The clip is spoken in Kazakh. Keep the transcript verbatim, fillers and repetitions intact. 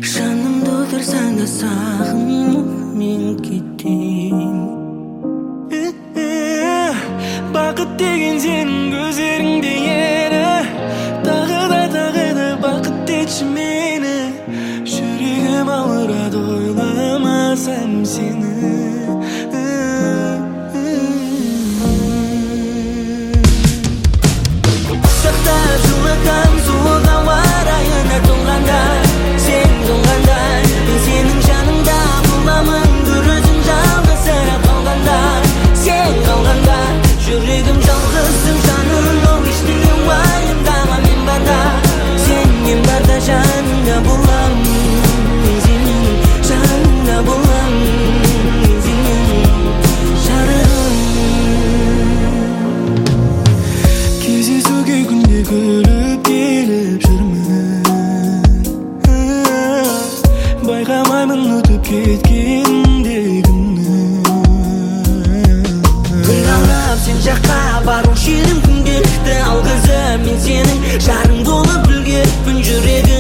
Жанымды отырсаң да сағынып мен кетейін. Бақыт деген сенің көздеріңде еді, тағы да тағы да бақыт етші мені. Жүрегім ауырады ойламасам сені. Құшақтап жылытам суық ауа райына тоңғанда, сен тоңғанда, мен сенің жаныңда боламын күресін жалғызсырап қалғанда. Сен қалғанда жүрегім жалғызсың жаным, ол ештеңе уайымдама мен барда. Сен мен барда жаныңда боламын, мен сенің жаныңда боламын, мен сенің жарығым. Кездесуге күнде күліп келіп жүрмін, байқамаймын өтіп кеткенде күнні. Күн алып сен жаққа бару жерім күнделікті алғызып, мен сенің жарың болып үлгеріппін. Жүрегім